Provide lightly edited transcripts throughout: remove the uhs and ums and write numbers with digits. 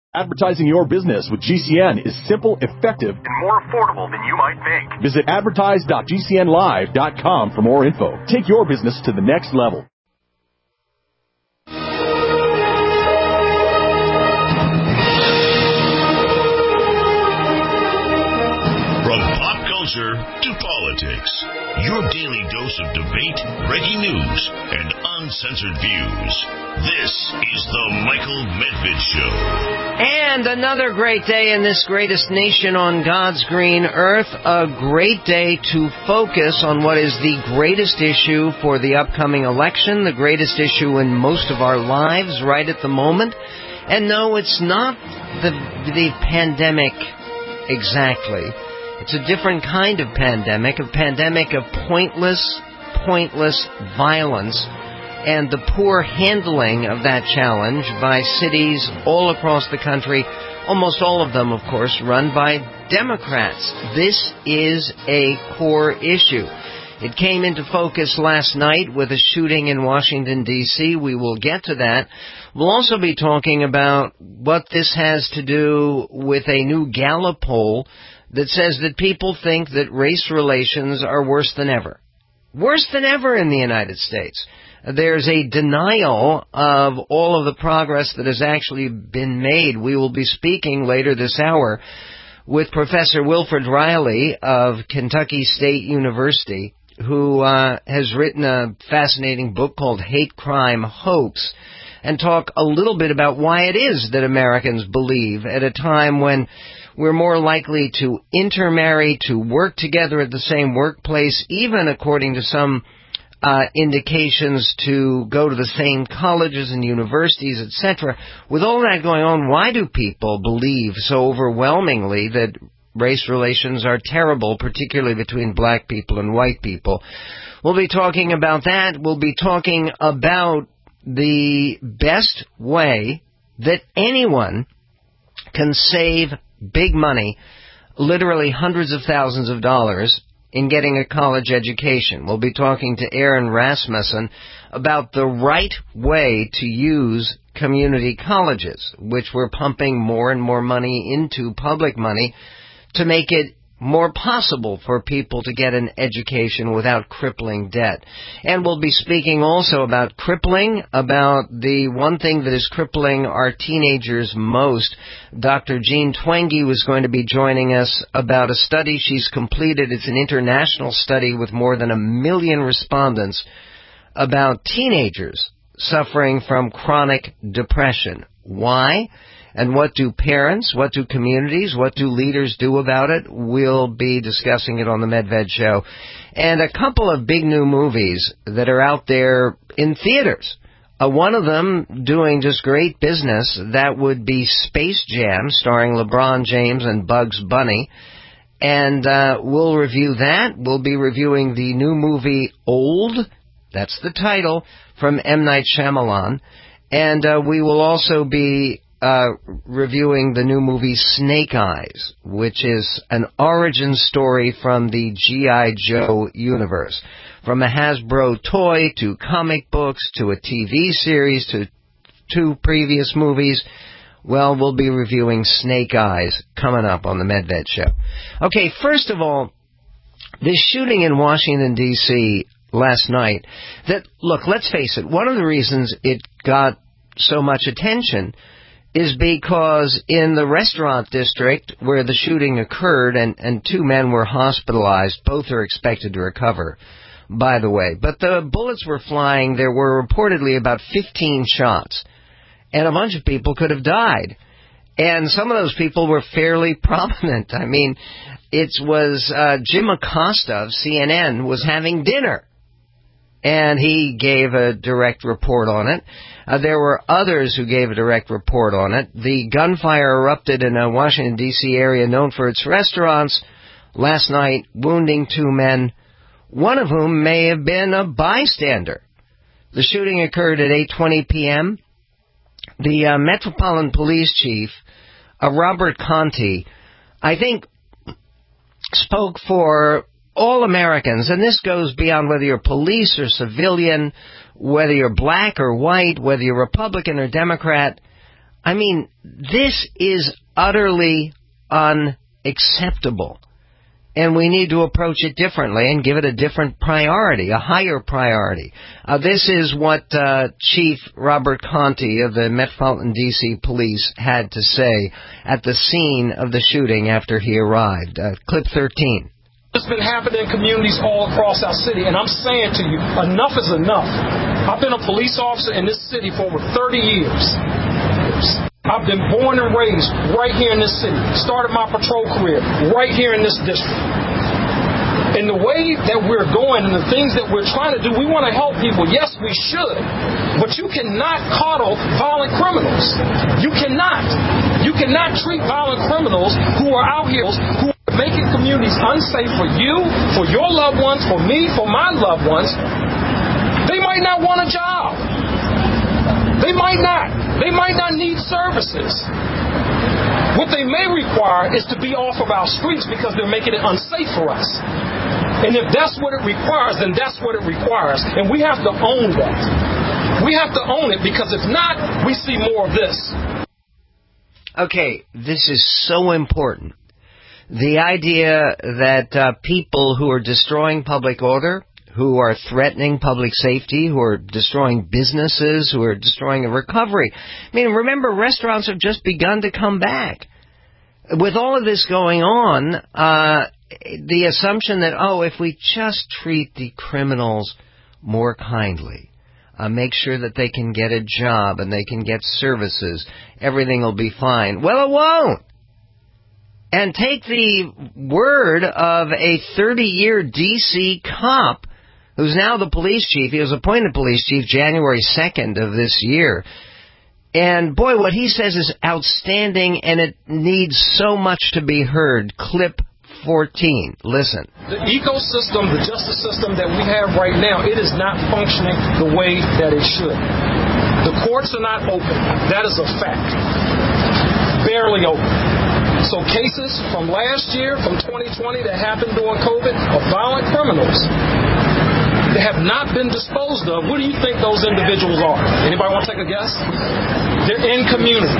Advertising your business with GCN is simple, effective, and more affordable than you might think. Visit advertise.gcnlive.com for more info. Take your business to the next level. From pop culture to politics, your daily dose of debate, breaking news, and uncensored views. This is the Michael Medved Show. And another great day in this greatest nation on God's green earth. A great day to focus on what is the greatest issue for the upcoming election, the greatest issue in most of our lives right at the moment. And no, it's not the pandemic exactly. It's a different kind of pandemic, a pandemic of pointless violence and the poor handling of that challenge by cities all across the country, almost all of them, of course, run by Democrats. This is a core issue. It came into focus last night with a shooting in Washington, D.C. We will get to that. We'll also be talking about what this has to do with a new Gallup poll that says that people think that race relations are worse than ever. Worse than ever in the United States. There's a denial of all of the progress that has actually been made. We will be speaking later this hour with Professor Wilfred Riley of Kentucky State University, who has written a fascinating book called Hate Crime Hoax, and talk a little bit about why it is that Americans believe at a time when we're more likely to intermarry, to work together at the same workplace, even according to some indications to go to the same colleges and universities, etc. With all that going on, why do people believe so overwhelmingly that race relations are terrible, particularly between black people and white people? We'll be talking about that. We'll be talking about the best way that anyone can save big money, literally hundreds of thousands of dollars, in getting a college education. We'll be talking to Aaron Rasmussen about the right way to use community colleges, which we're pumping more and more money into, public money, to make it more possible for people to get an education without crippling debt. And we'll be speaking also about crippling, about the one thing that is crippling our teenagers most. Dr. Jean Twenge was going to be joining us about a study she's completed. It's an international study with more than 1 million respondents about teenagers suffering from chronic depression. Why? And what do parents, what do communities, what do leaders do about it? We'll be discussing it on the Medved Show. And a couple of big new movies that are out there in theaters. One of them doing just great business. That would be Space Jam, starring LeBron James and Bugs Bunny. And we'll review that. We'll be reviewing the new movie Old. That's the title, from M. Night Shyamalan. And we will also be reviewing the new movie Snake Eyes, which is an origin story from the G.I. Joe universe. From a Hasbro toy to comic books to a TV series to 2 previous movies. Well, we'll be reviewing Snake Eyes coming up on the Medved Show. Okay, first of all, this shooting in Washington, D.C. last night, that, look, let's face it, one of the reasons it got so much attention is because in the restaurant district where the shooting occurred, and 2 men were hospitalized, both are expected to recover, by the way. But the bullets were flying. There were reportedly about 15 shots, and a bunch of people could have died. And some of those people were fairly prominent. I mean, it was Jim Acosta of CNN was having dinner, and he gave a direct report on it. There were others who gave a direct report on it. The gunfire erupted in a Washington, D.C. area known for its restaurants last night, wounding 2 men, one of whom may have been a bystander. The shooting occurred at 8:20 p.m. The Metropolitan Police Chief, Robert Conti, I think, spoke for all Americans, and this goes beyond whether you're police or civilian, whether you're black or white, whether you're Republican or Democrat. I mean, this is utterly unacceptable. And we need to approach it differently and give it a different priority, a higher priority. This is what Chief Robert Conte of the Metropolitan D.C. Police had to say at the scene of the shooting after he arrived. Clip 13. It's been happening in communities all across our city, and I'm saying to you, enough is enough. I've been a police officer in this city for over 30 years. I've been born and raised right here in this city. Started my patrol career right here in this district. And the way that we're going and the things that we're trying to do, we want to help people. Yes, we should. But you cannot coddle violent criminals. You cannot. You cannot treat violent criminals who are out here, who are making communities unsafe for you, for your loved ones, for me, for my loved ones. They might not want a job. They might not. They might not need services. What they may require is to be off of our streets because they're making it unsafe for us. And if that's what it requires, then that's what it requires. And we have to own that. We have to own it, because if not, we see more of this. Okay, this is so important. The idea that people who are destroying public order, who are threatening public safety, who are destroying businesses, who are destroying a recovery. I mean, remember, restaurants have just begun to come back. With all of this going on, the assumption that, if we just treat the criminals more kindly, make sure that they can get a job and they can get services, everything will be fine. Well, it won't. And take the word of a 30-year D.C. cop who's now the police chief. He was appointed police chief January 2nd of this year. And boy, what he says is outstanding, and it needs so much to be heard. Clip 14. Listen. The ecosystem, the justice system that we have right now, it is not functioning the way that it should. The courts are not open. That is a fact. Barely open. So cases from last year, from 2020 that happened during COVID, of violent criminals that have not been disposed of, what do you think those individuals are? Anybody want to take a guess? They're in community.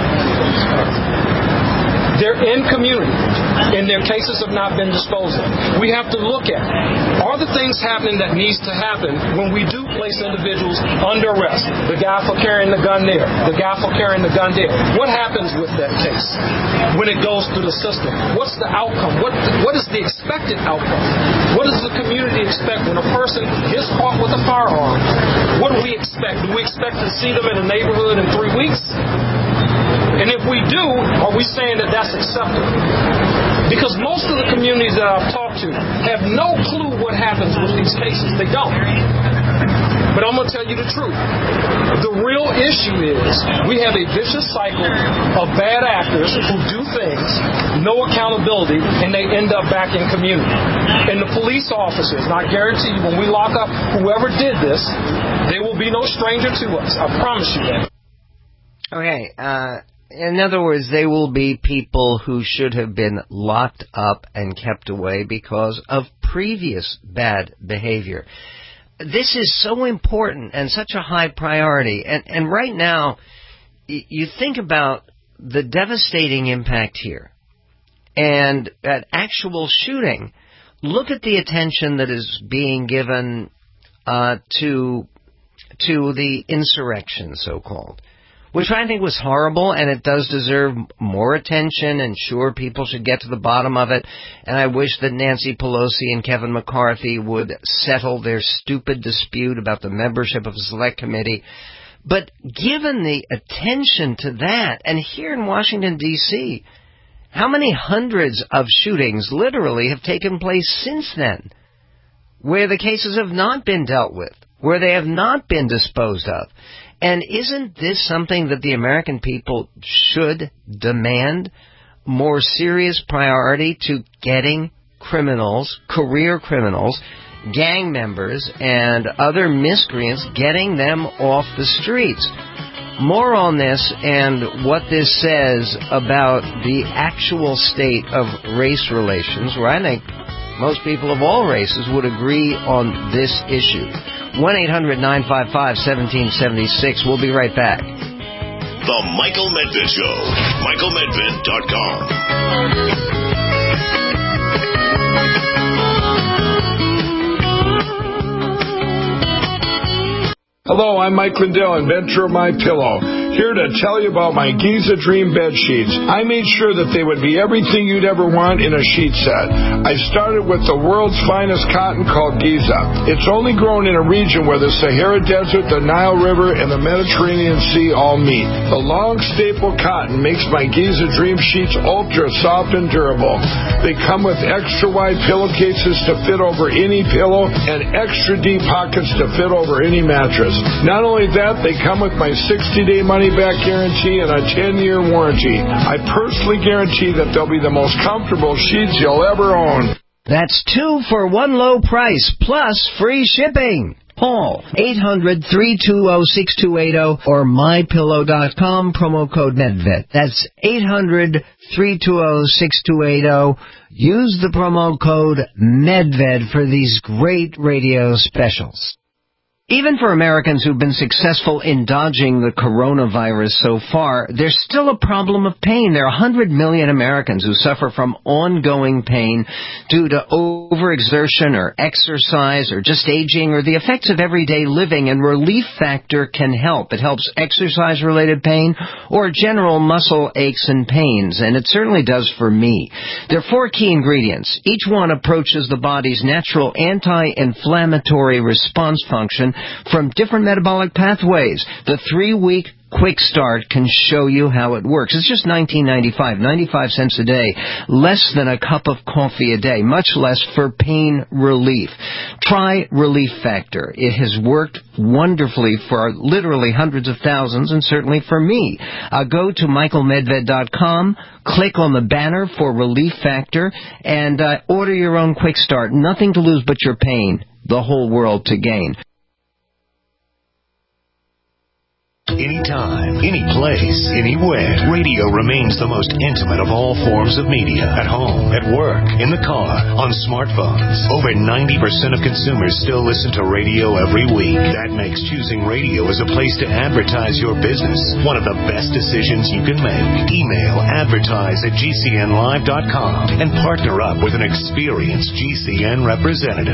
They're in community, and their cases have not been disposed of. We have to look at, are the things happening that needs to happen when we do place individuals under arrest? The guy for carrying the gun there, the guy for carrying the gun there. What happens with that case when it goes through the system? What's the outcome? What is the expected outcome? What does the community expect when a person gets caught with a firearm? What do we expect? Do we expect to see them in a neighborhood in 3 weeks? And if we do, are we saying that that's acceptable? Because most of the communities that I've talked to have no clue what happens with these cases. They don't. But I'm going to tell you the truth. The real issue is we have a vicious cycle of bad actors who do things, no accountability, and they end up back in community. And the police officers, and I guarantee you, when we lock up whoever did this, they will be no stranger to us. I promise you that. Okay, in other words, they will be people who should have been locked up and kept away because of previous bad behavior. This is so important and such a high priority. And right now, you think about the devastating impact here and that actual shooting. Look at the attention that is being given to the insurrection, so-called, which I think was horrible, and it does deserve more attention, and sure, people should get to the bottom of it, and I wish that Nancy Pelosi and Kevin McCarthy would settle their stupid dispute about the membership of the Select Committee. But given the attention to that, and here in Washington, D.C., how many hundreds of shootings literally have taken place since then, where the cases have not been dealt with, where they have not been disposed of? And isn't this something that the American people should demand? More serious priority to getting criminals, career criminals, gang members, and other miscreants, getting them off the streets. More on this and what this says about the actual state of race relations, where I think most people of all races would agree on this issue. 1-800-955-1776. We'll be right back. The Michael Medved Show. MichaelMedved.com. Hello, I'm Mike Lindell, inventor of MyPillow, here to tell you about my Giza Dream bed sheets. I made sure that they would be everything you'd ever want in a sheet set. I started with the world's finest cotton called Giza. It's only grown in a region where the Sahara Desert, the Nile River, and the Mediterranean Sea all meet. The long staple cotton makes my Giza Dream sheets ultra soft and durable. They come with extra wide pillowcases to fit over any pillow and extra deep pockets to fit over any mattress. Not only that, they come with my 60-day money-back guarantee and a 10-year warranty. I personally guarantee that they'll be the most comfortable sheets you'll ever own. That's 2 for 1 low price, plus free shipping. Call 800-320-6280 or MyPillow.com, promo code Medved. That's 800-320-6280. Use the promo code Medved for these great radio specials. Even for Americans who've been successful in dodging the coronavirus so far, there's still a problem of pain. There are 100 million Americans who suffer from ongoing pain due to overexertion or exercise or just aging or the effects of everyday living, and Relief Factor can help. It helps exercise-related pain or general muscle aches and pains, and it certainly does for me. There are 4 key ingredients. Each one approaches the body's natural anti-inflammatory response function from different metabolic pathways. The 3-week Quick Start can show you how it works. It's just $19.95, 95 cents a day, less than a cup of coffee a day, much less for pain relief. Try Relief Factor. It has worked wonderfully for literally hundreds of thousands, and certainly for me. Go to MichaelMedved.com, click on the banner for Relief Factor, and order your own Quick Start. Nothing to lose but your pain. The whole world to gain. Anytime, any place, anywhere. Radio remains the most intimate of all forms of media. At home, at work, in the car, on smartphones. Over 90% of consumers still listen to radio every week. That makes choosing radio as a place to advertise your business one of the best decisions you can make. Email advertise@gcnlive.com and partner up with an experienced GCN representative.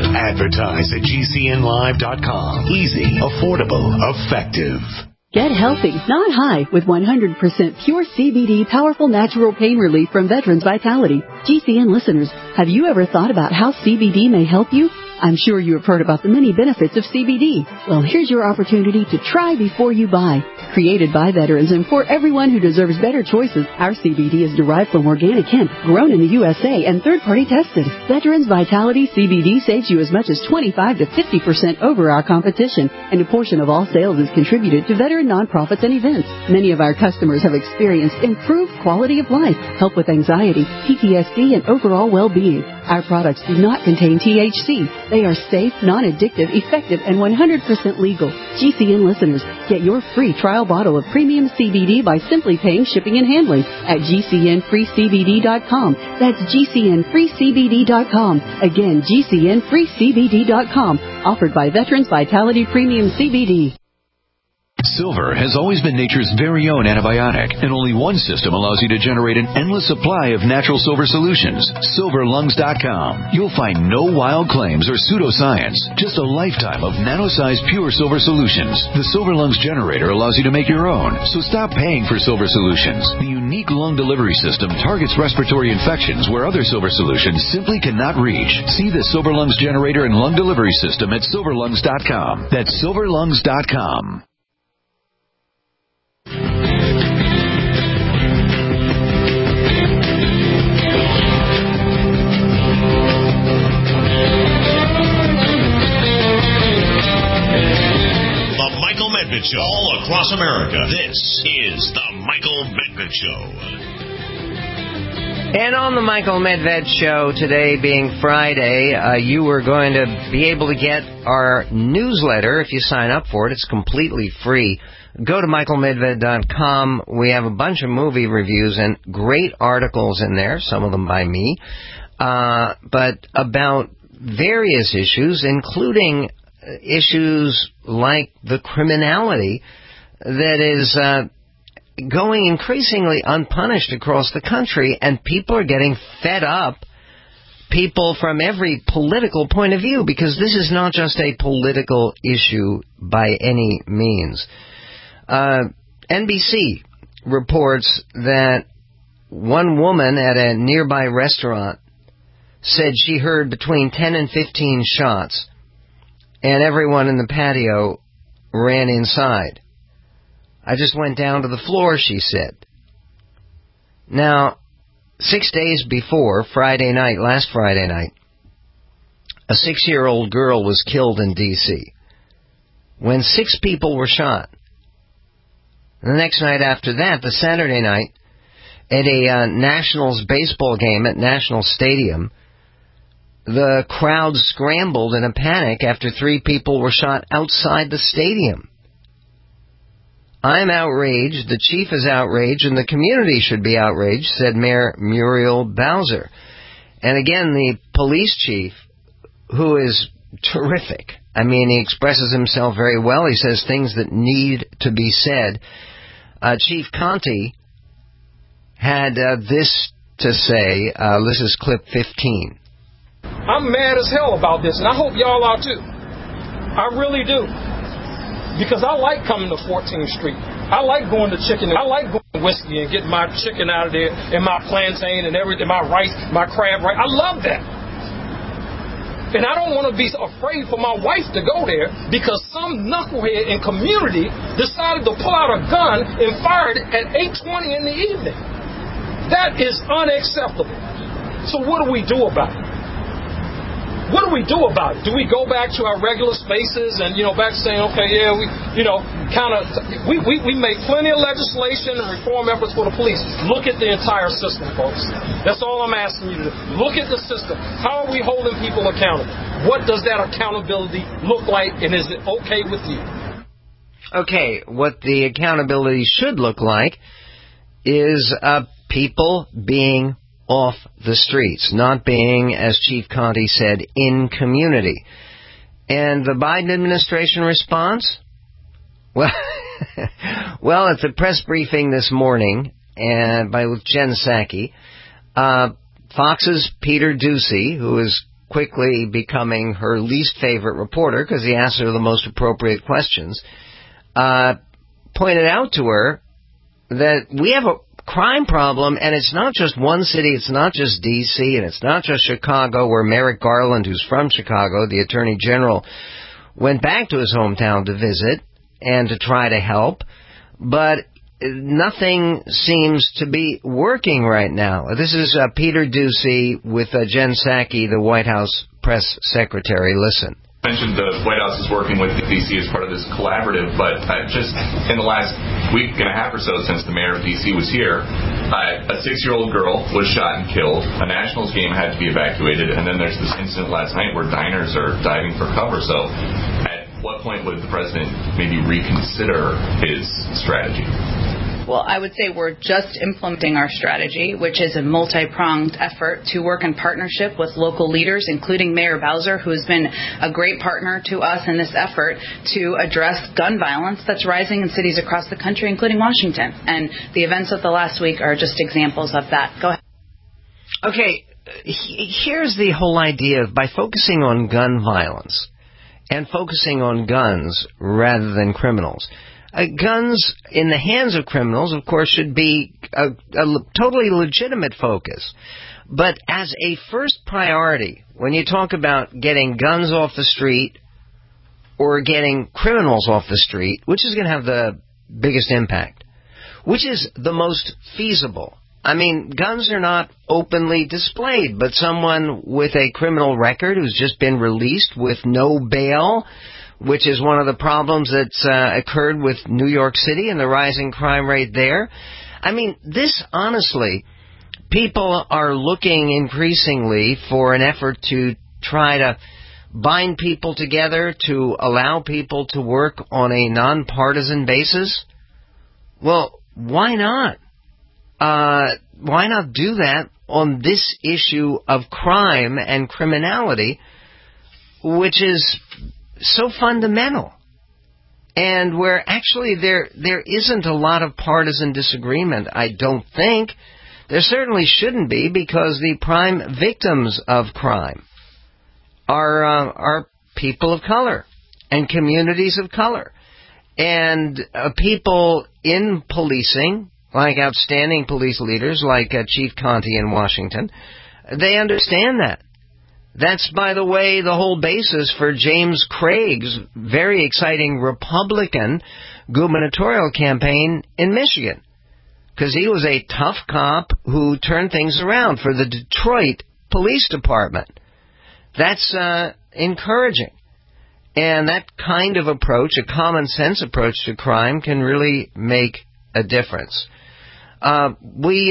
Advertise@gcnlive.com. Easy, affordable, effective. Get healthy, not high, with 100% pure CBD powerful natural pain relief from Veterans Vitality. GCN listeners, have you ever thought about how CBD may help you? I'm sure you have heard about the many benefits of CBD. Well, here's your opportunity to try before you buy. Created by veterans and for everyone who deserves better choices, our CBD is derived from organic hemp, grown in the USA, and third-party tested. Veterans Vitality CBD saves you as much as 25 to 50% over our competition, and a portion of all sales is contributed to veteran nonprofits and events. Many of our customers have experienced improved quality of life, help with anxiety, PTSD, and overall well-being. Our products do not contain THC. They are safe, non-addictive, effective, and 100% legal. GCN listeners, get your free trial bottle of premium CBD by simply paying shipping and handling at GCNFreeCBD.com. That's GCNFreeCBD.com. Again, GCNFreeCBD.com. Offered by Veterans Vitality Premium CBD. Silver has always been nature's very own antibiotic, and only one system allows you to generate an endless supply of natural silver solutions. SilverLungs.com. You'll find no wild claims or pseudoscience, just a lifetime of nano-sized pure silver solutions. The Silver Lungs generator allows you to make your own, so stop paying for silver solutions. The unique lung delivery system targets respiratory infections where other silver solutions simply cannot reach. See the Silver Lungs generator and lung delivery system at SilverLungs.com. That's SilverLungs.com. Show all across America. This is the Michael Medved Show. And on the Michael Medved Show, today being Friday, you are going to be able to get our newsletter if you sign up for it. It's completely free. Go to MichaelMedved.com. We have a bunch of movie reviews and great articles in there, some of them by me, but about various issues, including issues like the criminality that is going increasingly unpunished across the country, and people are getting fed up, people from every political point of view, because this is not just a political issue by any means. NBC reports that one woman at a nearby restaurant said she heard between 10 and 15 shots, and everyone in the patio ran inside. I just went down to the floor, she said. Now, 6 days before, last Friday night, a 6-year-old girl was killed in D.C. when 6 people were shot. The next night after that, the Saturday night, at a Nationals baseball game at National Stadium, the crowd scrambled in a panic after 3 people were shot outside the stadium. I'm outraged, the chief is outraged, and the community should be outraged, said Mayor Muriel Bowser. And again, the police chief, who is terrific. I mean, he expresses himself very well. He says things that need to be said. Chief Conte had this to say. This is clip 15. I'm mad as hell about this, and I hope y'all are too. I really do. Because I like coming to 14th Street. I like going to chicken. I like going to whiskey and getting my chicken out of there and my plantain and everything, my rice, my crab rice. I love that. And I don't want to be afraid for my wife to go there because some knucklehead in community decided to pull out a gun and fire it at 8:20 in the evening. That is unacceptable. So what do we do about it? What do we do about it? Do we go back to our regular spaces and, back to saying, okay, yeah, we make plenty of legislation and reform efforts for the police. Look at the entire system, folks. That's all I'm asking you to do. Look at the system. How are we holding people accountable? What does that accountability look like, and is it okay with you? Okay, what the accountability should look like is people being off the streets, not being, as Chief Conte said, in community. And the Biden administration response? Well, at the press briefing this morning with Jen Psaki, Fox's Peter Doocy, who is quickly becoming her least favorite reporter because he asks her the most appropriate questions, pointed out to her that we have a crime problem, and it's not just one city, it's not just D.C., and it's not just Chicago, where Merrick Garland, who's from Chicago, the Attorney General, went back to his hometown to visit and to try to help, but nothing seems to be working right now. This is Peter Doocy with Jen Psaki, the White House press secretary. Listen. Mentioned the White House is working with D.C. as part of this collaborative, but just in the last week and a half or so since the mayor of D.C. was here, a 6-year-old girl was shot and killed. A Nationals game had to be evacuated, and then there's this incident last night where diners are diving for cover. So at what point would the president maybe reconsider his strategy? Well, I would say we're just implementing our strategy, which is a multi-pronged effort to work in partnership with local leaders, including Mayor Bowser, who has been a great partner to us in this effort to address gun violence that's rising in cities across the country, including Washington. And the events of the last week are just examples of that. Go ahead. Okay, here's the whole idea of by focusing on gun violence and focusing on guns rather than criminals. Guns in the hands of criminals, of course, should be a totally legitimate focus. But as a first priority, when you talk about getting guns off the street or getting criminals off the street, which is going to have the biggest impact? Which is the most feasible? I mean, guns are not openly displayed, but someone with a criminal record who's just been released with no bail, which is one of the problems that's occurred with New York City and the rising crime rate there. I mean, this, honestly, people are looking increasingly for an effort to try to bind people together, to allow people to work on a nonpartisan basis. Well, why not? Why not do that on this issue of crime and criminality, which is so fundamental? and where actually there isn't a lot of partisan disagreement, I don't think. There certainly shouldn't be, because the prime victims of crime are people of color and communities of color. And people in policing, like outstanding police leaders like Chief Conte in Washington, they understand that. That's, by the way, the whole basis for James Craig's very exciting Republican gubernatorial campaign in Michigan, because he was a tough cop who turned things around for the Detroit Police Department. That's encouraging. And that kind of approach, a common sense approach to crime, can really make a difference. We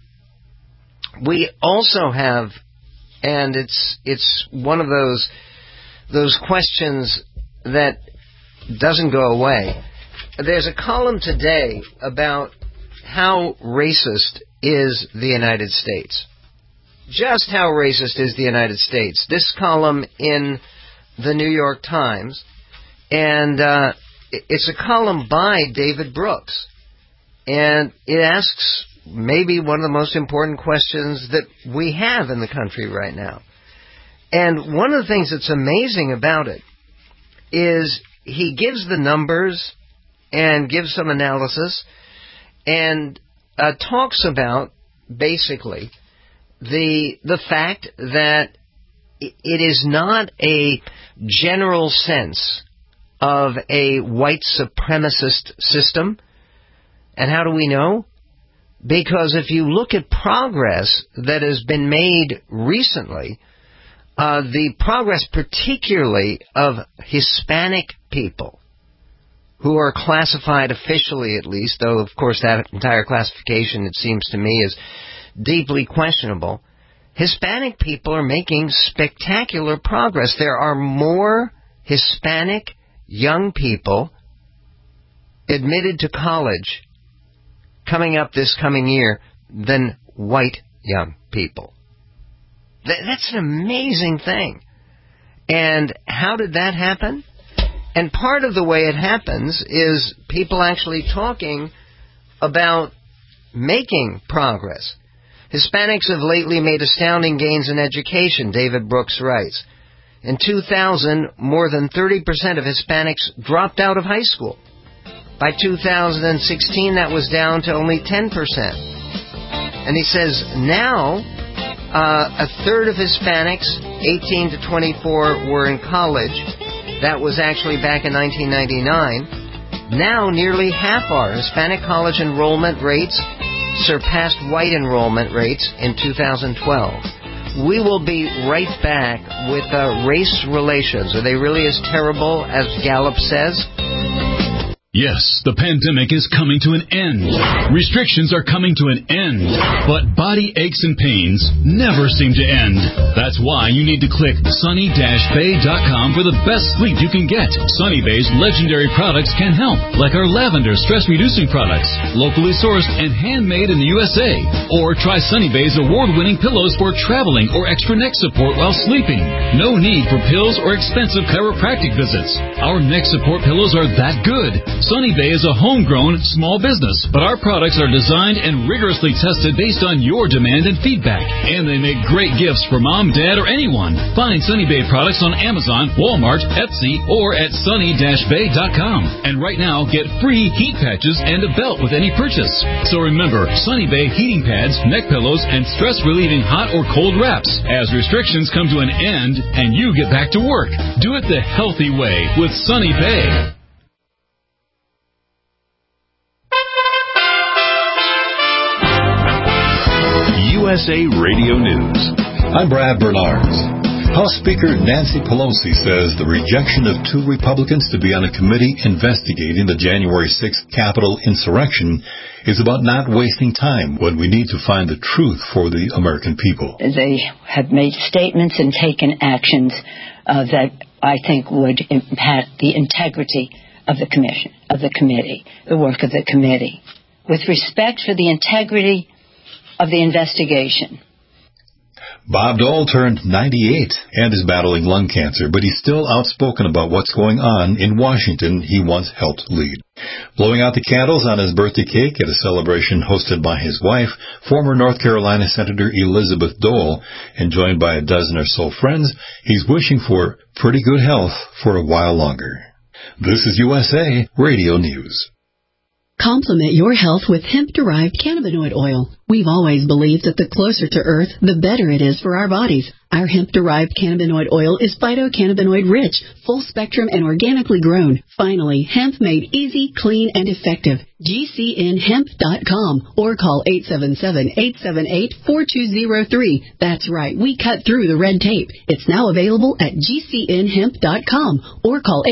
also have, and it's one of those questions that doesn't go away. There's a column today about how racist is the United States. Just how racist is the United States. This column in the New York Times, and it's a column by David Brooks, and it asks maybe one of the most important questions that we have in the country right now. And one of the things that's amazing about it is he gives the numbers and gives some analysis and talks about basically the fact that it is not a general sense of a white supremacist system. And how do we know? Because if you look at progress that has been made recently, the progress particularly of Hispanic people, who are classified officially at least, though of course that entire classification, it seems to me, is deeply questionable. Hispanic people are making spectacular progress. There are more Hispanic young people admitted to college coming up this coming year than white young people. That's an amazing thing. And how did that happen? And part of the way it happens is people actually talking about making progress. Hispanics have lately made astounding gains in education, David Brooks writes. In 2000, more than 30% of Hispanics dropped out of high school. By 2016, that was down to only 10%. And he says now a third of Hispanics, 18 to 24, were in college. That was actually back in 1999. Now nearly half are. Hispanic college enrollment rates surpassed white enrollment rates in 2012. We will be right back with race relations. Are they really as terrible as Gallup says? Yes, the pandemic is coming to an end. Restrictions are coming to an end. But body aches and pains never seem to end. That's why you need to click sunny-bay.com for the best sleep you can get. Sunny Bay's legendary products can help, like our lavender stress-reducing products, locally sourced and handmade in the USA. Or try Sunny Bay's award-winning pillows for traveling or extra neck support while sleeping. No need for pills or expensive chiropractic visits. Our neck support pillows are that good. Sunny Bay is a homegrown small business, but our products are designed and rigorously tested based on your demand and feedback. And they make great gifts for mom, dad, or anyone. Find Sunny Bay products on Amazon, Walmart, Etsy, or at sunny-bay.com. And right now, get free heat patches and a belt with any purchase. So remember, Sunny Bay heating pads, neck pillows, and stress-relieving hot or cold wraps. As restrictions come to an end and you get back to work, do it the healthy way with Sunny Bay. USA Radio News. I'm Brad Bernards. House Speaker Nancy Pelosi says the rejection of 2 Republicans to be on a committee investigating the January 6th Capitol insurrection is about not wasting time when we need to find the truth for the American people. They have made statements and taken actions that I think would impact the integrity of the commission, of the committee, the work of the committee. With respect for the integrity of the investigation. Bob Dole turned 98 and is battling lung cancer, but he's still outspoken about what's going on in Washington he once helped lead. Blowing out the candles on his birthday cake at a celebration hosted by his wife, former North Carolina Senator Elizabeth Dole, and joined by a dozen or so friends, he's wishing for pretty good health for a while longer. This is USA Radio News. Complement your health with hemp-derived cannabinoid oil. We've always believed that the closer to Earth, the better it is for our bodies. Our hemp-derived cannabinoid oil is phytocannabinoid-rich, full-spectrum, and organically grown. Finally, hemp made easy, clean, and effective. GCNhemp.com or call 877-878-4203. That's right, we cut through the red tape. It's now available at GCNhemp.com or call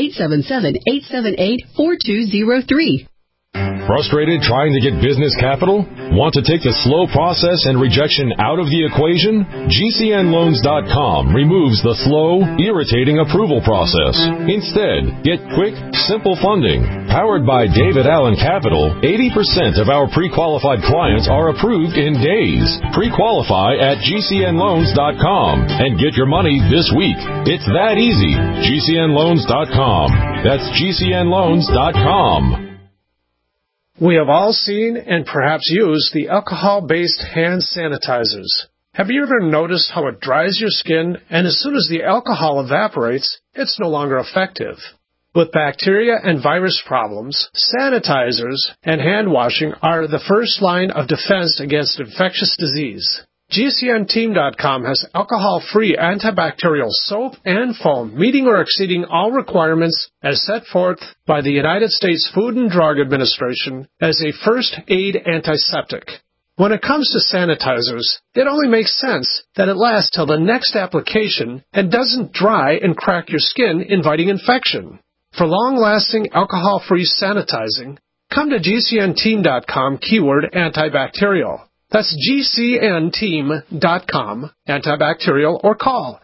877-878-4203. Frustrated trying to get business capital? Want to take the slow process and rejection out of the equation? GCNloans.com removes the slow, irritating approval process. Instead, get quick, simple funding. Powered by David Allen Capital, 80% of our pre-qualified clients are approved in days. Pre-qualify at GCNloans.com and get your money this week. It's that easy. GCNloans.com. That's GCNloans.com. We have all seen and perhaps used the alcohol-based hand sanitizers. Have you ever noticed how it dries your skin, and as soon as the alcohol evaporates, it's no longer effective? With bacteria and virus problems, sanitizers and hand washing are the first line of defense against infectious disease. GCNteam.com has alcohol-free antibacterial soap and foam meeting or exceeding all requirements as set forth by the United States Food and Drug Administration as a first aid antiseptic. When it comes to sanitizers, it only makes sense that it lasts till the next application and doesn't dry and crack your skin, inviting infection. For long-lasting alcohol-free sanitizing, come to GCNteam.com keyword antibacterial. That's GCNteam.com, antibacterial, or call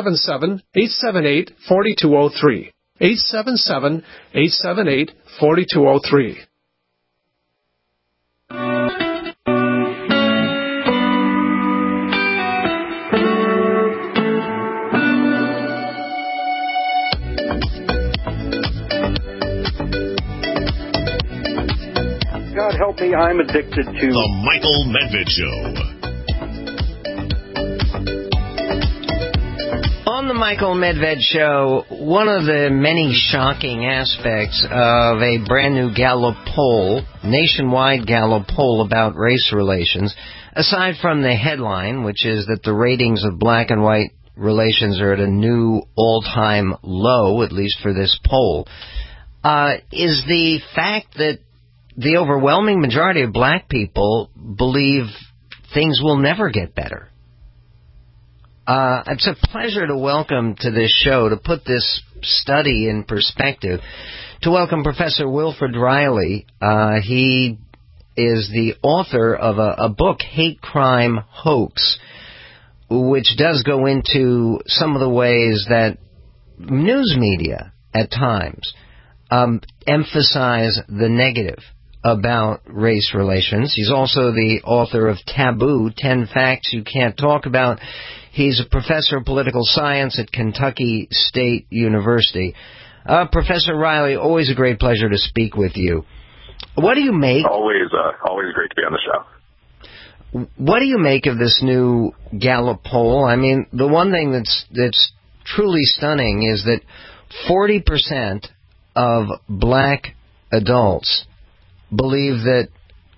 877-878-4203. 877-878-4203. God help me, I'm addicted to... The Michael Medved Show. On the Michael Medved Show, one of the many shocking aspects of a brand new Gallup poll, nationwide Gallup poll about race relations, aside from the headline, which is that the ratings of black and white relations are at a new all-time low, at least for this poll, is the fact that the overwhelming majority of black people believe things will never get better. It's a pleasure to welcome to this show, to put this study in perspective, to welcome Professor Wilfred Reilly. He is the author of a book, Hate Crime Hoax, which does go into some of the ways that news media at times emphasize the negative about race relations. He's also the author of Taboo, 10 Facts You Can't Talk About. He's a professor of political science at Kentucky State University. Professor Reilly, always a great pleasure to speak with you. What do you make... Always great to be on the show. What do you make of this new Gallup poll? I mean, the one thing that's truly stunning is that 40% of black adults believe that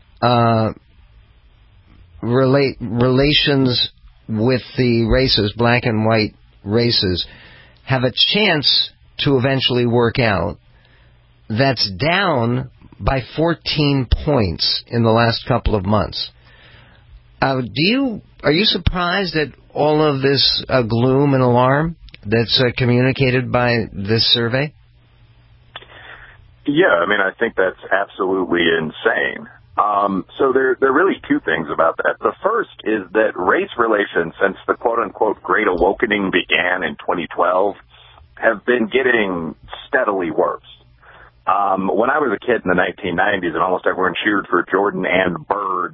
relations with the races, black and white races, have a chance to eventually work out. That's down by 14 points in the last couple of months. Are you surprised at all of this gloom and alarm that's communicated by this survey? Yeah, I mean, I think that's absolutely insane. So there are really two things about that. The first is that race relations, since the quote-unquote Great Awakening began in 2012, have been getting steadily worse. When I was a kid in the 1990s and almost everyone cheered for Jordan and Bird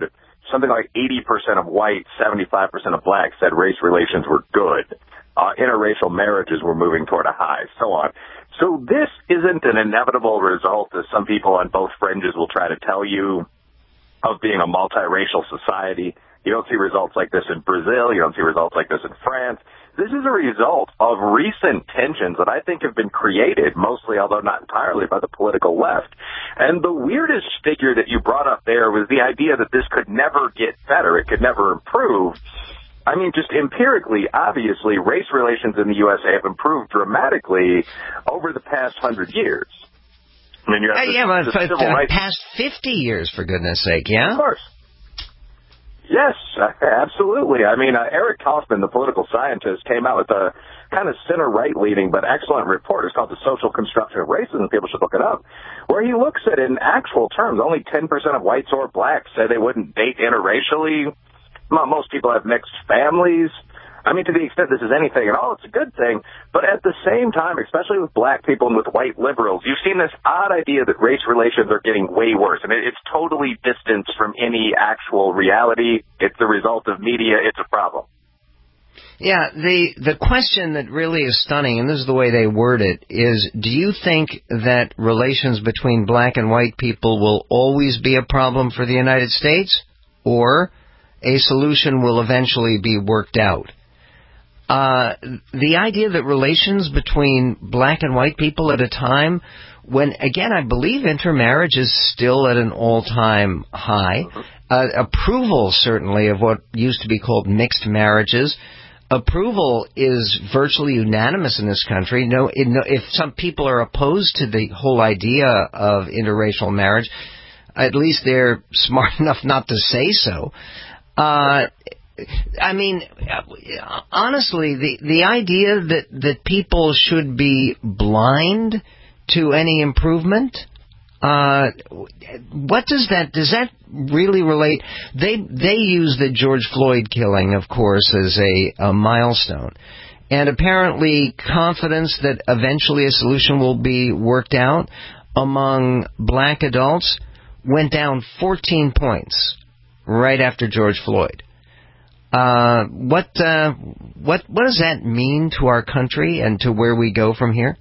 something like 80% of whites, 75% of blacks said race relations were good. Interracial marriages were moving toward a high, so on. So this isn't an inevitable result, as some people on both fringes will try to tell you, of being a multiracial society. You don't see results like this in Brazil. You don't see results like this in France. This is a result of recent tensions that I think have been created, mostly, although not entirely, by the political left. And the weirdest figure that you brought up there was the idea that this could never get better. It could never improve. I mean, just empirically, obviously, race relations in the USA have improved dramatically over the past 100 years. I mean, you have but past 50 years, for goodness sake, yeah? Of course. Yes, absolutely. I mean, Eric Kaufman, the political scientist, came out with a kind of center-right leaning but excellent report. It's called The Social Construction of Racism. People should look it up, where he looks at, in actual terms, only 10% of whites or blacks say they wouldn't date interracially. Most people have mixed families. I mean, to the extent this is anything at all, it's a good thing. But at the same time, especially with black people and with white liberals, you've seen this odd idea that race relations are getting way worse. And it's totally distanced from any actual reality. It's the result of media. It's a problem. Yeah, the question that really is stunning, and this is the way they word it, is do you think that relations between black and white people will always be a problem for the United States, or a solution will eventually be worked out? The idea that relations between black and white people at a time when, again, I believe intermarriage is still at an all-time high, approval certainly of what used to be called mixed marriages, approval is virtually unanimous in this country. If some people are opposed to the whole idea of interracial marriage, at least they're smart enough not to say so. I mean, honestly, the idea that people should be blind to any improvement, what does that really relate? They use the George Floyd killing, of course, as a milestone. And apparently confidence that eventually a solution will be worked out among black adults went down 14 points right after George Floyd. What does that mean to our country and to where we go from here?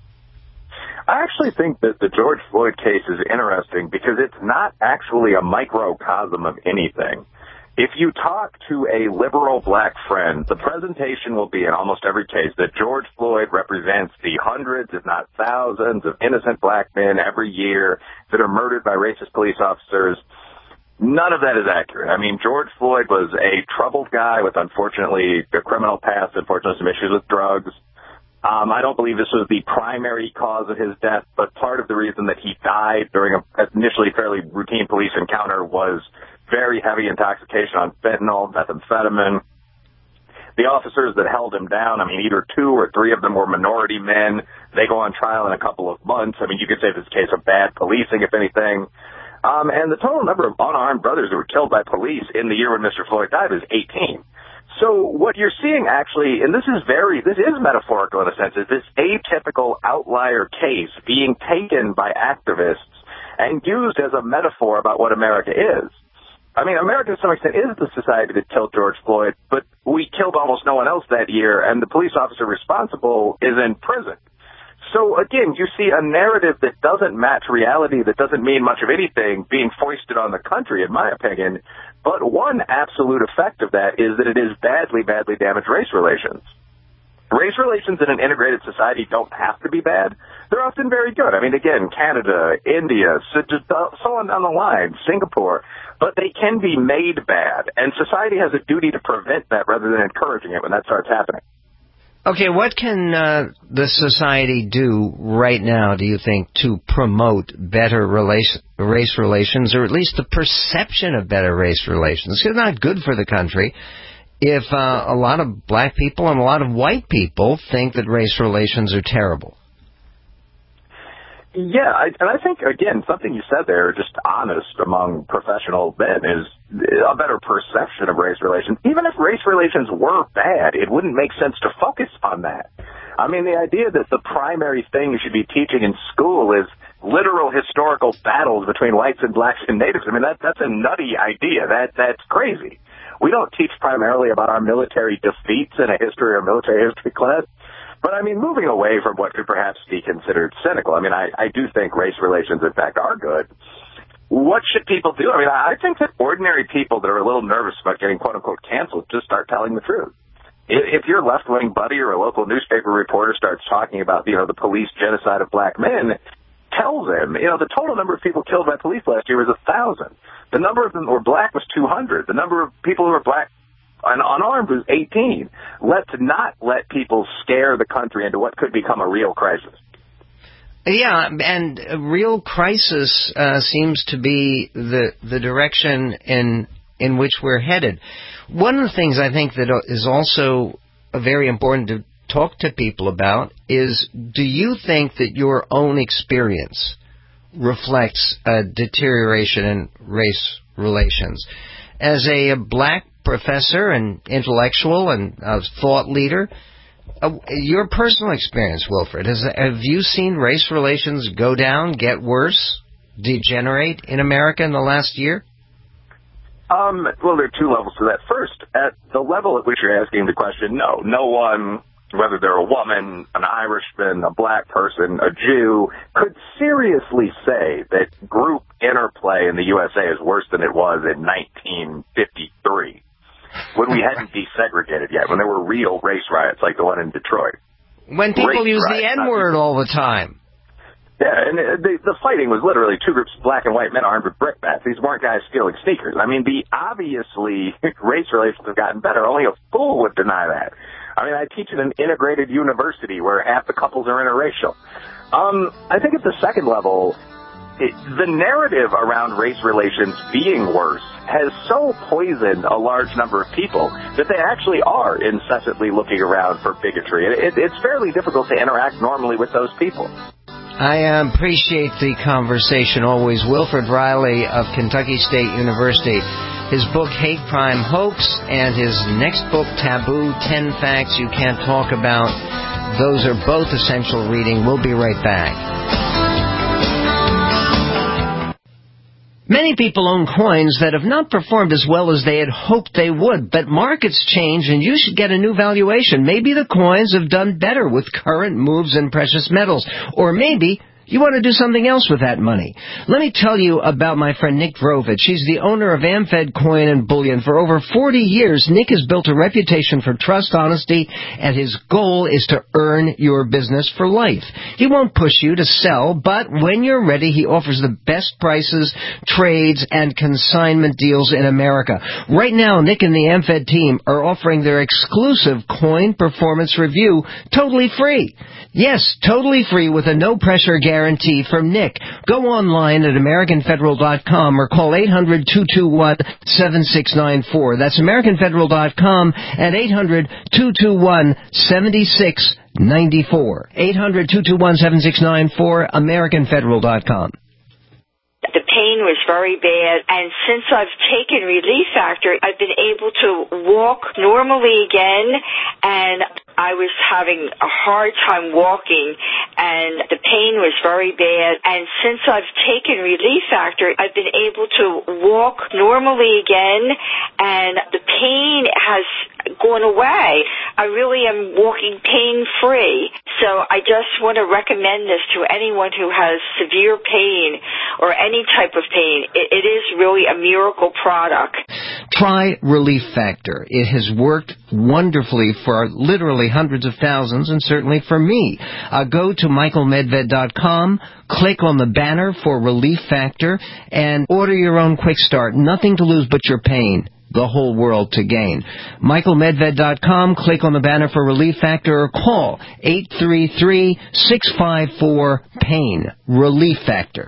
I actually think that the George Floyd case is interesting because it's not actually a microcosm of anything. If you talk to a liberal black friend, the presentation will be in almost every case that George Floyd represents the hundreds, if not thousands, of innocent black men every year that are murdered by racist police officers. None of that is accurate. I mean, George Floyd was a troubled guy with, unfortunately, a criminal past, unfortunately, some issues with drugs. I don't believe this was the primary cause of his death, but part of the reason that he died during an initially fairly routine police encounter was very heavy intoxication on fentanyl, methamphetamine. The officers that held him down, I mean, either 2 or 3 of them were minority men. They go on trial in a couple of months. I mean, you could say this is a case of bad policing, if anything. And the total number of unarmed brothers who were killed by police in the year when Mr. Floyd died is 18. So what you're seeing actually, and this is metaphorical in a sense, is this atypical outlier case being taken by activists and used as a metaphor about what America is. I mean, America to some extent is the society that killed George Floyd, but we killed almost no one else that year, and the police officer responsible is in prison. So, again, you see a narrative that doesn't match reality, that doesn't mean much of anything, being foisted on the country, in my opinion. But one absolute effect of that is that it is badly, badly damaged race relations. Race relations in an integrated society don't have to be bad. They're often very good. I mean, again, Canada, India, so on down the line, Singapore. But they can be made bad, and society has a duty to prevent that rather than encouraging it when that starts happening. Okay, what can the society do right now, do you think, to promote better race relations, or at least the perception of better race relations? It's not good for the country if a lot of black people and a lot of white people think that race relations are terrible. Yeah, and I think, again, something you said there, just honest among professional men, is a better perception of race relations. Even if race relations were bad, it wouldn't make sense to focus on that. I mean, the idea that the primary thing you should be teaching in school is literal historical battles between whites and blacks and natives. I mean, that's a nutty idea. That's crazy. We don't teach primarily about our military defeats in a history or military history class. But, I mean, moving away from what could perhaps be considered cynical, I mean, I do think race relations, in fact, are good. What should people do? I mean, I think that ordinary people that are a little nervous about getting quote-unquote canceled just start telling the truth. If your left-wing buddy or a local newspaper reporter starts talking about, the police genocide of black men, tell them, the total number of people killed by police last year was 1,000. The number of them who were black was 200. The number of people who were black and unarmed was 18. Let's not let people scare the country into what could become a real crisis. Yeah, and a real crisis seems to be the direction in which we're headed. One of the things I think that is also very important to talk to people about is, do you think that your own experience reflects a deterioration in race relations? As a black professor and intellectual and thought leader, your personal experience, Wilfred, have you seen race relations go down, get worse, degenerate in America in the last year? Well, there are two levels to that. First, at the level at which you're asking the question, no one, whether they're a woman, an Irishman, a black person, a Jew, could seriously say that group interplay in the USA is worse than it was in 1953, when we hadn't desegregated yet, when there were real race riots like the one in Detroit. When people use the N-word all the time. Yeah, and the fighting was literally two groups of black and white men armed with brick bats. These weren't guys stealing sneakers. I mean, obviously race relations have gotten better. Only a fool would deny that. I mean, I teach at an integrated university where half the couples are interracial. I think at the second level, the narrative around race relations being worse has so poisoned a large number of people that they actually are incessantly looking around for bigotry. It's fairly difficult to interact normally with those people. I appreciate the conversation always. Wilfred Riley of Kentucky State University. His book, Hate Crime Hoax, and his next book, Taboo, 10 Facts You Can't Talk About. Those are both essential reading. We'll be right back. Many people own coins that have not performed as well as they had hoped they would, but markets change and you should get a new valuation. Maybe the coins have done better with current moves in precious metals, or maybe you want to do something else with that money. Let me tell you about my friend Nick Drovich. He's the owner of AmFed Coin and Bullion. For over 40 years, Nick has built a reputation for trust, honesty, and his goal is to earn your business for life. He won't push you to sell, but when you're ready, he offers the best prices, trades, and consignment deals in America. Right now, Nick and the AmFed team are offering their exclusive coin performance review totally free. Yes, totally free with a no-pressure guarantee from Nick. Go online at AmericanFederal.com or call 800-221-7694. That's AmericanFederal.com at 800-221-7694. 800-221-7694, AmericanFederal.com. The pain was very bad, and since I've taken Relief Factor, I've been able to walk normally again, and I was having a hard time walking, and the pain was very bad. And since I've taken Relief Factor, I've been able to walk normally again, and the pain has gone away. I really am walking pain-free. So I just want to recommend this to anyone who has severe pain or any type of pain. It is really a miracle product. Try Relief Factor. It has worked wonderfully for literally hundreds of thousands, and certainly for me. Go to michaelmedved.com, click on the banner for Relief Factor, and order your own quick start. Nothing to lose but your pain. The whole world to gain. michaelmedved.com, click on the banner for Relief Factor, or call 833-654-PAIN. Relief Factor.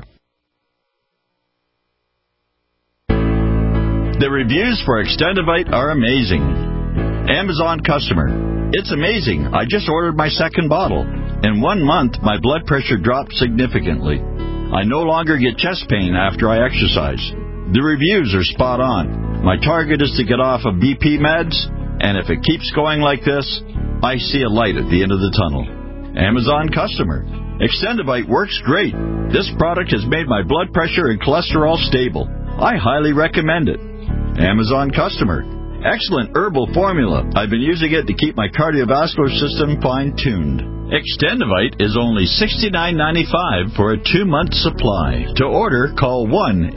The reviews for Extendivite are amazing. Amazon customer. It's amazing. I just ordered my second bottle. In 1 month, my blood pressure dropped significantly. I no longer get chest pain after I exercise. The reviews are spot on. My target is to get off of BP meds, and if it keeps going like this, I see a light at the end of the tunnel. Amazon customer. Extendivite works great. This product has made my blood pressure and cholesterol stable. I highly recommend it. Amazon customer. Excellent herbal formula. I've been using it to keep my cardiovascular system fine-tuned. Extendivite is only $69.95 for a 2-month supply. To order, call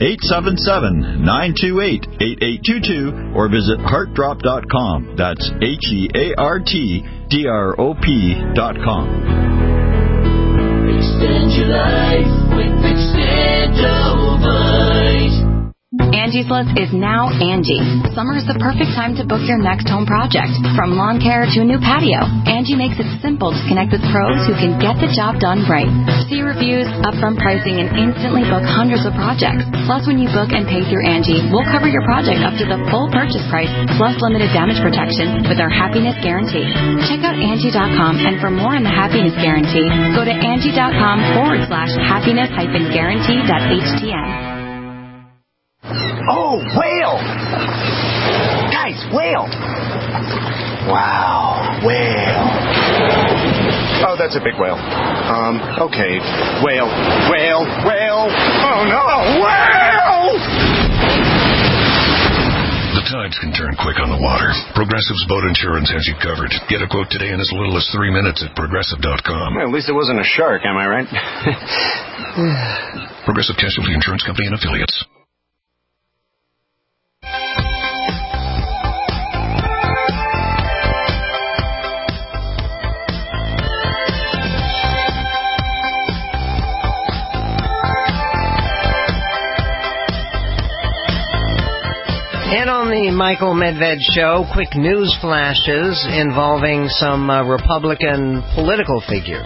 1-877-928-8822 or visit heartdrop.com. That's HEARTDROP.com. Extend your life with Extendivite. Angie's List is now Angie. Summer is the perfect time to book your next home project. From lawn care to a new patio, Angie makes it simple to connect with pros who can get the job done right. See reviews, upfront pricing, and instantly book hundreds of projects. Plus, when you book and pay through Angie, we'll cover your project up to the full purchase price, plus limited damage protection with our Happiness Guarantee. Check out Angie.com, and for more on the Happiness Guarantee, go to Angie.com/happiness-guarantee.htm. Oh, whale! Guys, whale! Wow, whale. Oh, that's a big whale. Okay. Whale. Oh, no, whale! The tides can turn quick on the water. Progressive's boat insurance has you covered. Get a quote today in as little as 3 minutes at Progressive.com. Well, at least it wasn't a shark, am I right? Progressive Casualty Insurance Company and Affiliates. And on the Michael Medved Show, quick news flashes involving some Republican political figures.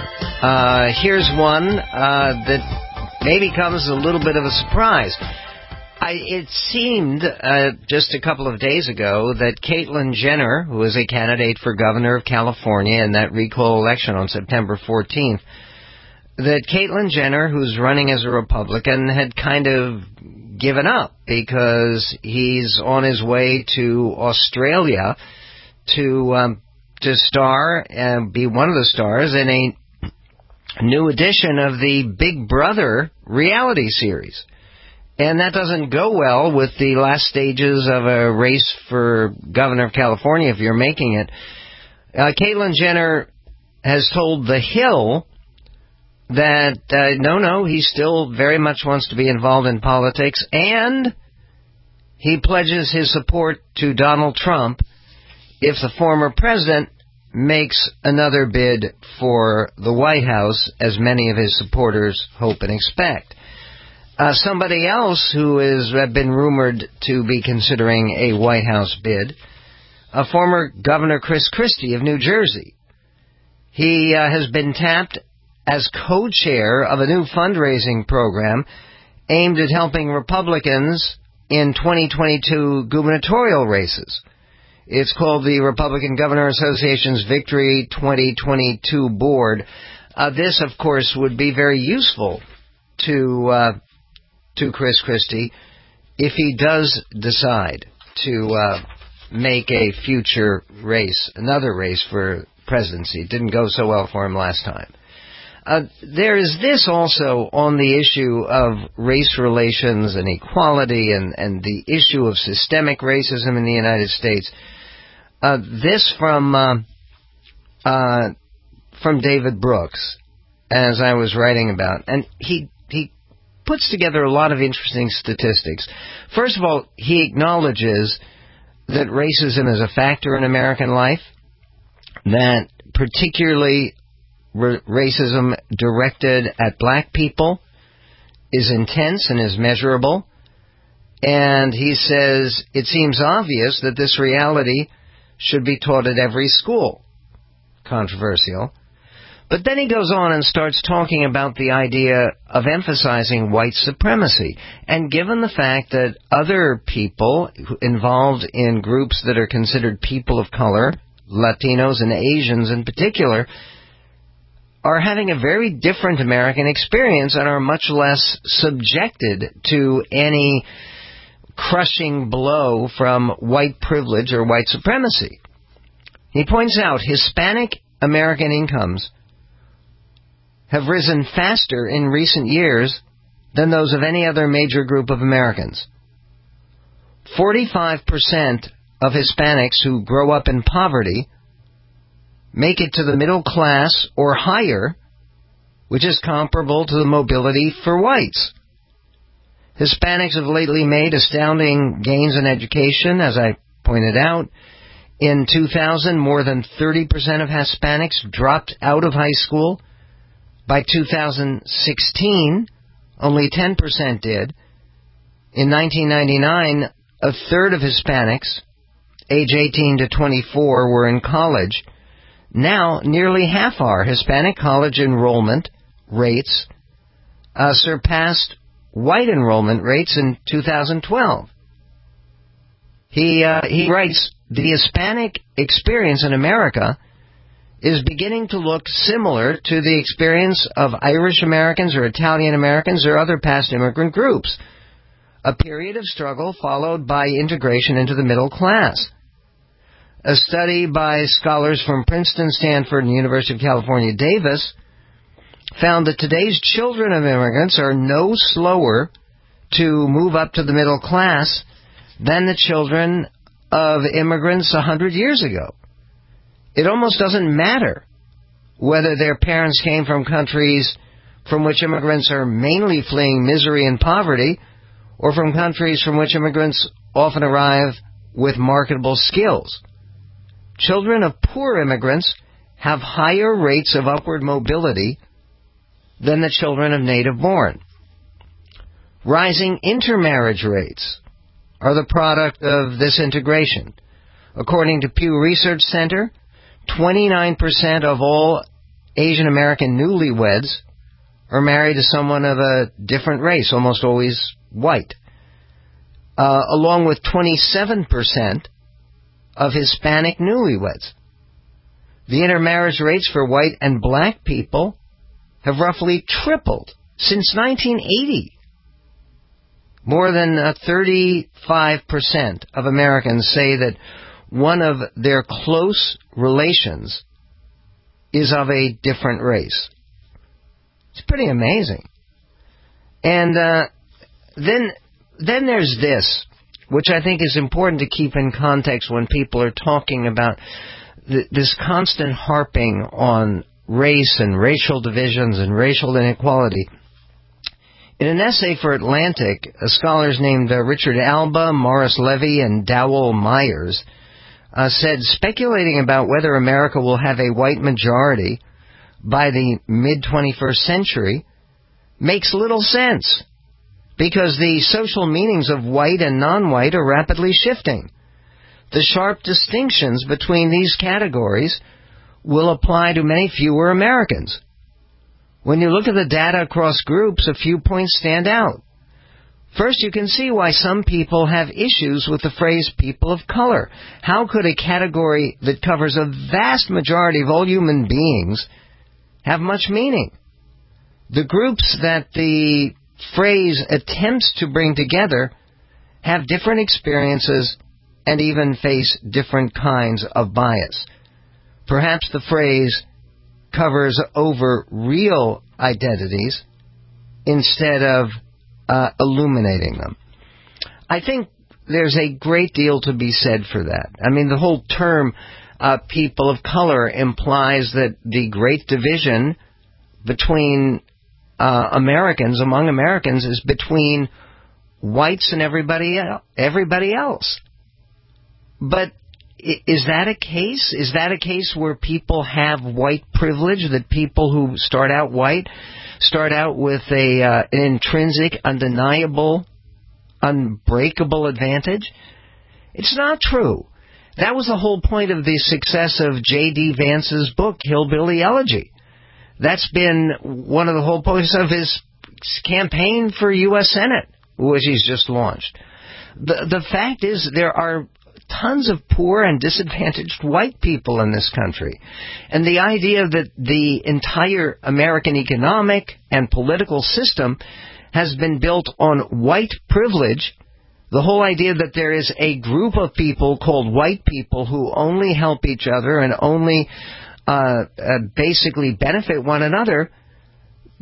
Here's one that maybe comes a little bit of a surprise. It seemed just a couple of days ago that Caitlyn Jenner, who was a candidate for governor of California in that recall election on September 14th, that Caitlyn Jenner, who's running as a Republican, had kind of given up because he's on his way to Australia to star and be one of the stars in a new edition of the Big Brother reality series. And that doesn't go well with the last stages of a race for governor of California if you're making it. Caitlyn Jenner has told The Hill that, no, he still very much wants to be involved in politics, and he pledges his support to Donald Trump if the former president makes another bid for the White House, as many of his supporters hope and expect. Somebody else who has been rumored to be considering a White House bid, former Governor Chris Christie of New Jersey. He has been tapped as co-chair of a new fundraising program aimed at helping Republicans in 2022 gubernatorial races. It's called the Republican Governor Association's Victory 2022 Board. This, of course, would be very useful to Chris Christie if he does decide to make a future race, another race for presidency. It didn't go so well for him last time. There is this also on the issue of race relations and equality and the issue of systemic racism in the United States. This from David Brooks, as I was writing about, and he puts together a lot of interesting statistics. First of all, he acknowledges that racism is a factor in American life, that particularly racism directed at black people is intense and is measurable. And he says it seems obvious that this reality should be taught at every school. Controversial. But then he goes on and starts talking about the idea of emphasizing white supremacy. And given the fact that other people involved in groups that are considered people of color, Latinos and Asians in particular, are having a very different American experience and are much less subjected to any crushing blow from white privilege or white supremacy. He points out Hispanic American incomes have risen faster in recent years than those of any other major group of Americans. 45% of Hispanics who grow up in poverty make it to the middle class or higher, which is comparable to the mobility for whites. Hispanics have lately made astounding gains in education, as I pointed out. In 2000, more than 30% of Hispanics dropped out of high school. By 2016, only 10% did. In 1999, a third of Hispanics, age 18 to 24, were in college. Now, nearly half our Hispanic college enrollment rates surpassed white enrollment rates in 2012. He writes, the Hispanic experience in America is beginning to look similar to the experience of Irish Americans or Italian Americans or other past immigrant groups. A period of struggle followed by integration into the middle class. A study by scholars from Princeton, Stanford, and University of California, Davis, found that today's children of immigrants are no slower to move up to the middle class than the children of immigrants 100 years ago. It almost doesn't matter whether their parents came from countries from which immigrants are mainly fleeing misery and poverty, or from countries from which immigrants often arrive with marketable skills. Children of poor immigrants have higher rates of upward mobility than the children of native born. Rising intermarriage rates are the product of this integration. According to Pew Research Center, 29% of all Asian American newlyweds are married to someone of a different race, almost always white, along with 27% of Hispanic newlyweds. The intermarriage rates for white and black people have roughly tripled since 1980. More than 35% of Americans say that one of their close relations is of a different race. It's pretty amazing. And then there's this, which I think is important to keep in context when people are talking about this constant harping on race and racial divisions and racial inequality. In an essay for Atlantic, scholars named Richard Alba, Morris Levy, and Dowell Myers said, speculating about whether America will have a white majority by the mid-21st century makes little sense, because the social meanings of white and non-white are rapidly shifting. The sharp distinctions between these categories will apply to many fewer Americans. When you look at the data across groups, a few points stand out. First, you can see why some people have issues with the phrase people of color. How could a category that covers a vast majority of all human beings have much meaning? The groups that the phrase attempts to bring together have different experiences and even face different kinds of bias. Perhaps the phrase covers over real identities instead of illuminating them. I think there's a great deal to be said for that. I mean, the whole term people of color implies that the great division between among Americans is between whites and everybody else. But is that a case? Is that a case where people have white privilege, that people who start out white start out with an intrinsic, undeniable, unbreakable advantage? It's not true. That was the whole point of the success of J.D. Vance's book, Hillbilly Elegy. That's been one of the whole points of his campaign for U.S. Senate, which he's just launched. The fact is there are tons of poor and disadvantaged white people in this country. And the idea that the entire American economic and political system has been built on white privilege, the whole idea that there is a group of people called white people who only help each other and only basically benefit one another,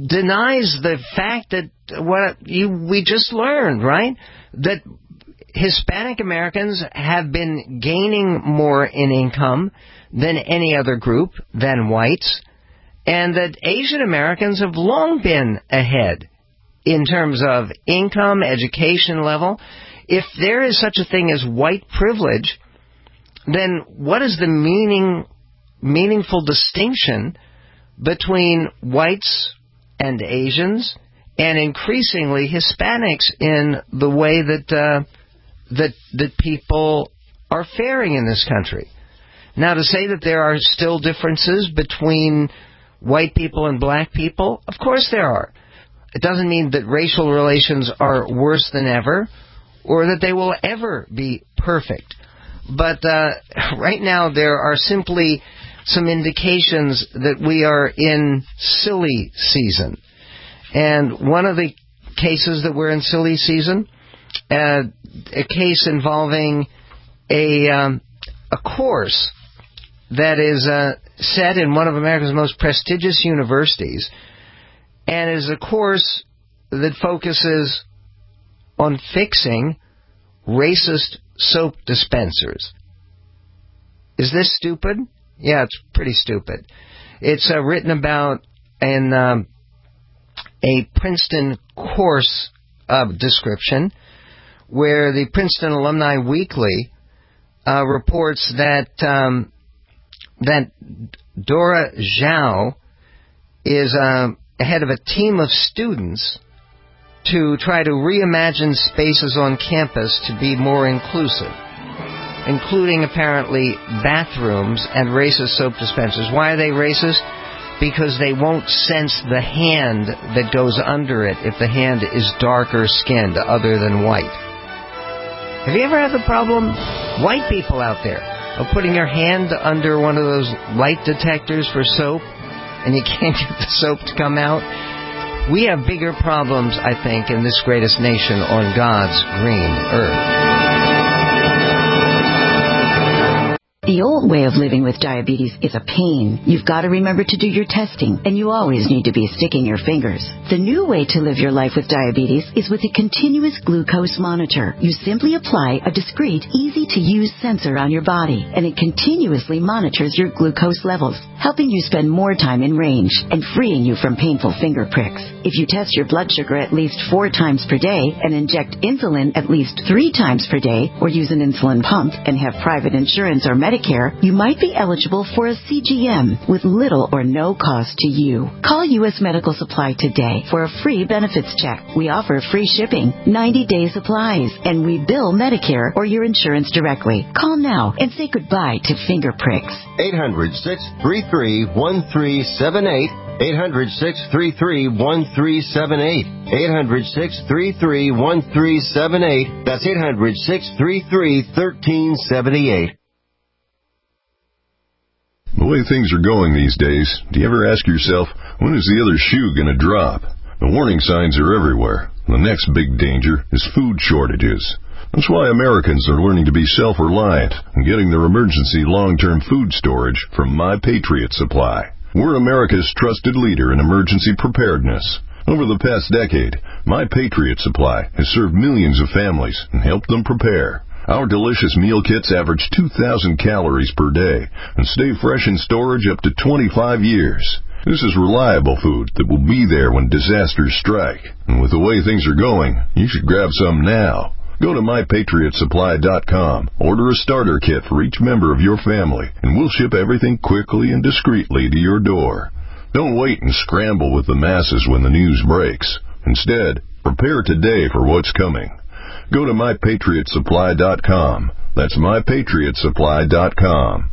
denies the fact that we just learned, right? That Hispanic Americans have been gaining more in income than any other group, than whites, and that Asian Americans have long been ahead in terms of income, education level. If there is such a thing as white privilege, then what is the meaningful distinction between whites and Asians, and increasingly Hispanics, in the way that people are faring in this country? Now, to say that there are still differences between white people and black people, of course there are. It doesn't mean that racial relations are worse than ever, or that they will ever be perfect. But right now there are simply some indications that we are in silly season. And one of the cases that we're in silly season, a case involving a course that is set in one of America's most prestigious universities, and is a course that focuses on fixing racist soap dispensers. Is this stupid? Yeah, it's pretty stupid. It's written about in a Princeton course description, where the Princeton Alumni Weekly reports that Dora Zhao is ahead of a team of students to try to reimagine spaces on campus to be more inclusive, including apparently bathrooms and racist soap dispensers. Why are they racist? Because they won't sense the hand that goes under it if the hand is darker skinned other than white. Have you ever had the problem, white people out there, of putting your hand under one of those light detectors for soap and you can't get the soap to come out? We have bigger problems, I think, in this greatest nation on God's green earth. The old way of living with diabetes is a pain. You've got to remember to do your testing, and you always need to be sticking your fingers. The new way to live your life with diabetes is with a continuous glucose monitor. You simply apply a discreet, easy-to-use sensor on your body, and it continuously monitors your glucose levels, helping you spend more time in range and freeing you from painful finger pricks. If you test your blood sugar at least 4 times per day and inject insulin at least 3 times per day, or use an insulin pump and have private insurance or Medicare, you might be eligible for a CGM with little or no cost to you. Call U.S. Medical Supply today for a free benefits check. We offer free shipping, 90-day supplies, and we bill Medicare or your insurance directly. Call now and say goodbye to finger pricks. 800-633-1378. 800-633-1378. 800-633-1378. That's 800-633-1378. The way things are going these days, do you ever ask yourself, when is the other shoe going to drop? The warning signs are everywhere. The next big danger is food shortages. That's why Americans are learning to be self-reliant and getting their emergency long-term food storage from My Patriot Supply. We're America's trusted leader in emergency preparedness. Over the past decade, My Patriot Supply has served millions of families and helped them prepare. Our delicious meal kits average 2,000 calories per day and stay fresh in storage up to 25 years. This is reliable food that will be there when disasters strike. And with the way things are going, you should grab some now. Go to MyPatriotSupply.com, order a starter kit for each member of your family, and we'll ship everything quickly and discreetly to your door. Don't wait and scramble with the masses when the news breaks. Instead, prepare today for what's coming. Go to MyPatriotSupply.com. That's MyPatriotSupply.com.